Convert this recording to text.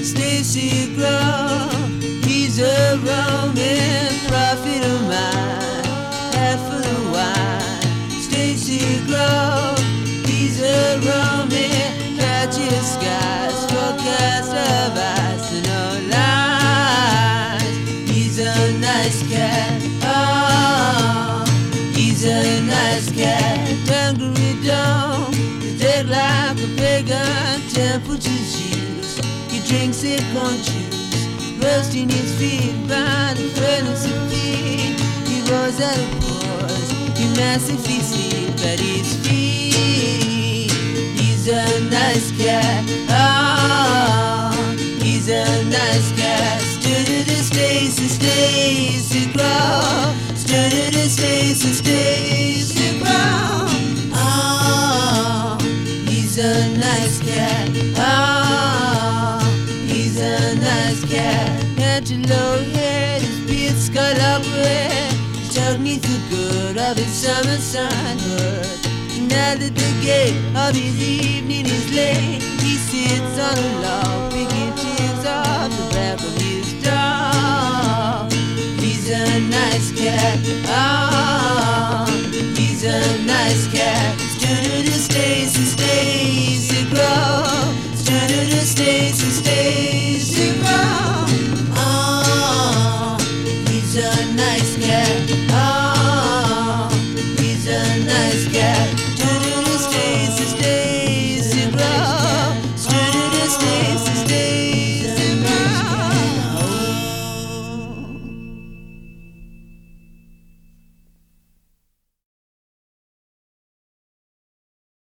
Stacy Grow. He's a Roman prophet of mine, half of the wine. Stacy Grow. He's a Roman, patchy skies, forecast of ice and no lies. He's a nice cat. Oh, he's a nice cat. Hungry dome, dead like a pagan temperature juice. He drinks it corn juice, roasting his feet by the furnace of feet. He roars out of pores, he massively sleeps at his feet. He's a nice cat, oh, he's a nice cat. Stood to Stacy, Stacy Grow. Stood to Stacy, Stacy Grow. Oh, he's a nice cat. Oh, he's a nice cat. Angelo head, his beard scarlet up red. Tucked neath the good of his summer sunhood. Now that the gate of his evening is late, he sits on a log, picking chips off the back of his dog. He's a nice cat. Oh, he's a nice cat. Stood